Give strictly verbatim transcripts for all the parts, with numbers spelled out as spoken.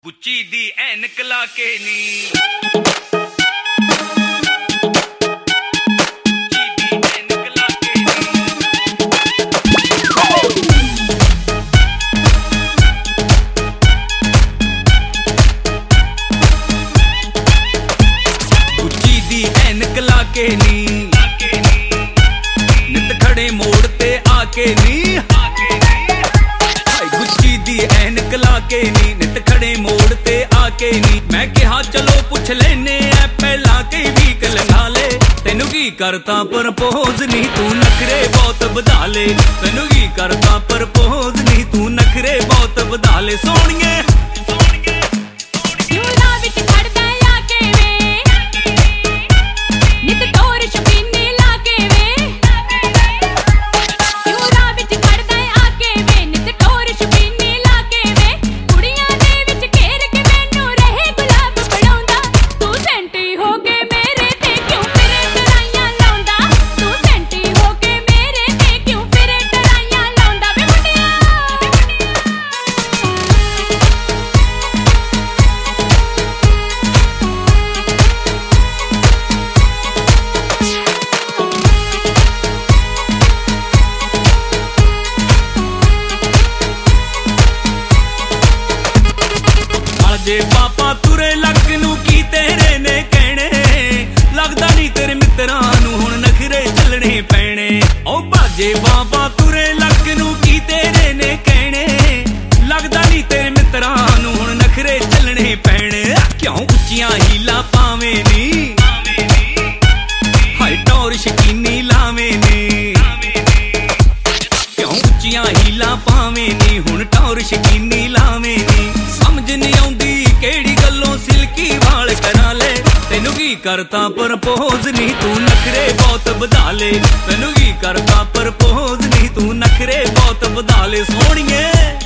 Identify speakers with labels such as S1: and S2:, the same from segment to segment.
S1: ਗੁੱਚੀ ਦੀ ਐਨਕ ਲਾ ਕੇ ਨੀ के नी नित खड़े मोड़ ते आके नी गुच्ची दी ऐनक ला के नी नित खड़े मोड़ ते आके नी मैं कहा चलो पुछ लेने ऐ पहला कई वीक लंघा ले तेनू की करता प्रपोज नी तू नखरे बहुत वधा ले तेनू की करता प्रपोज नी तू नखरे बहुत वधा ले सोहणिए जे पापा तुरे लक नू की तेरे ने कहने लगदा नहीं तेरे मित्रां नू हुण नखरे चलने पैणे ओ भाजे पापा तुरे लक नू की तेरे ने कहने लगदा नहीं तेरे मित्रां नू हुण नखरे चलने पैणे क्यों उच्चियां हीला पावे नी हाय टौर शकीनी लावे नी क्यों उच्चियां हीला पावे नी हुण टौर शकीनी लावे नी समझ नहीं आउंदी केड़ी गल्लों सिल्की वाल करा ले तेनू की करता प्रपोज नी तू नखरे बहुत वधा ले तेनू की करता प्रपोज नी तू नखरे बहुत वधा ले सोहणिए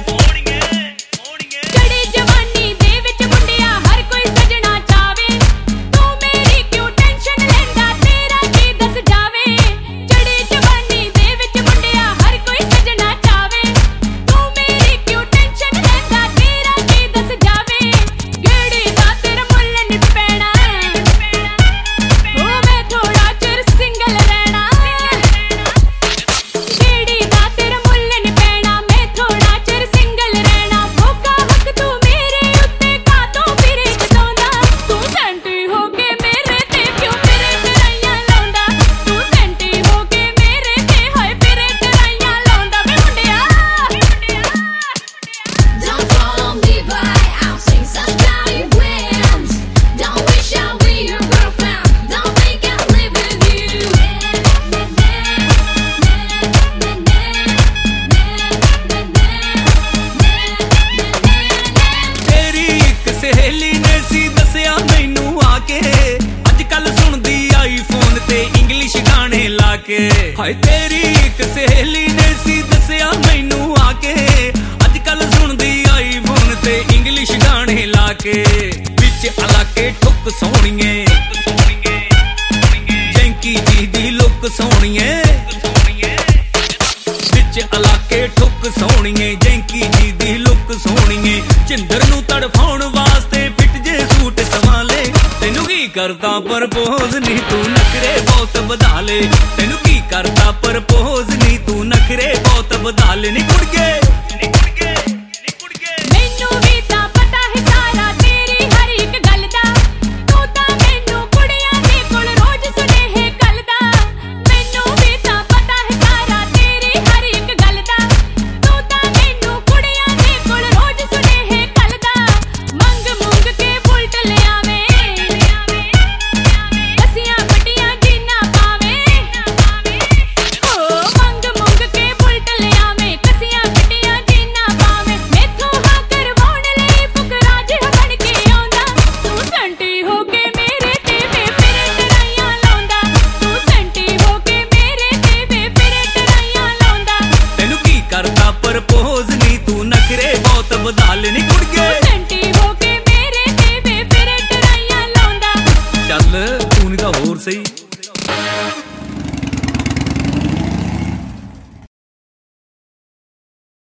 S1: हाय तेरी एक सहेली ने सी दसिया मैनू आके अजकल सुनदी आई फोन ते इंग्लिश गाने लाके विच इलाके ठुक सोहणिए जैंकी जी दी लुक सोहणिए विच इलाके ठुक सोहणिए जैंकी जी दी लुक सोहणिए जिंदर नू तड़फाउण वास्ते फिट जे सूट संभाले तेनू की करता प्रपोज नी तू नखरे बहुत वधा ले तेनू की करता प्रपोज नी तू नखरे बहुत वधा ले नी कुड़के